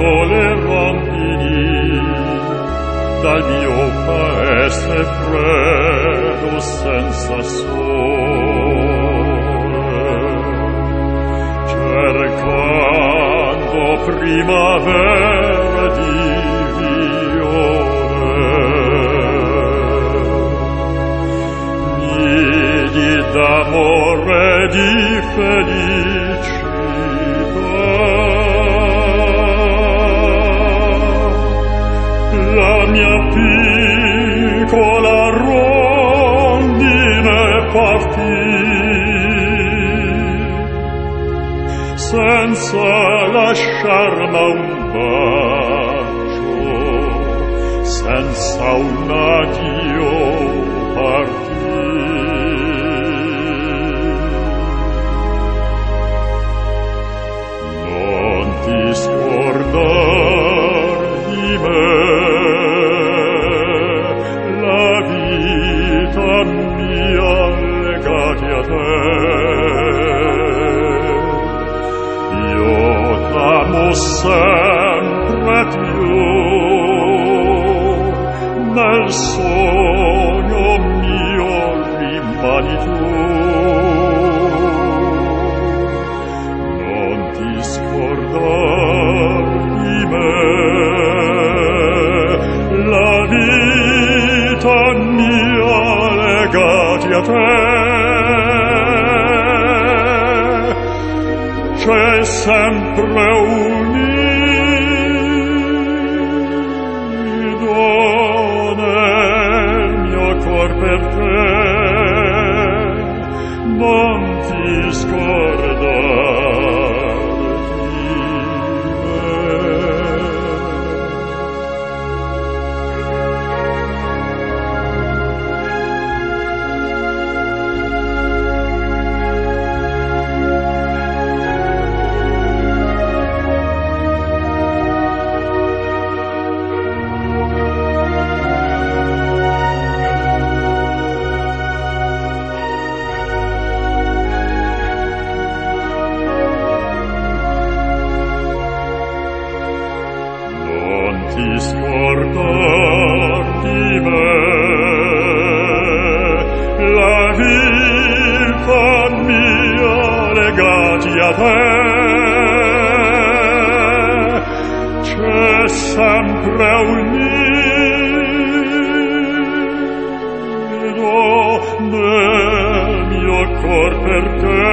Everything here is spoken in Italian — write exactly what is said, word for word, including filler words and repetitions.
le rondini dal mio paese freddo senza sole, cercando primavera di viole, nidi d'amore di felicità. La mia piccola rondine partì senza lasciarmi un bacio, senza un addio partì. Non ti scordar di me, legati a te. Io t'amo sempre più, nel sogno mio rimani tu. Non ti scordar di me, la vita mia legati a te. C'è sempre un nido nel mio cor per te. Non ti scordar di me. Ti scordar di me, la vita mia legati a te. C'è sempre un nido nel mio cor per te.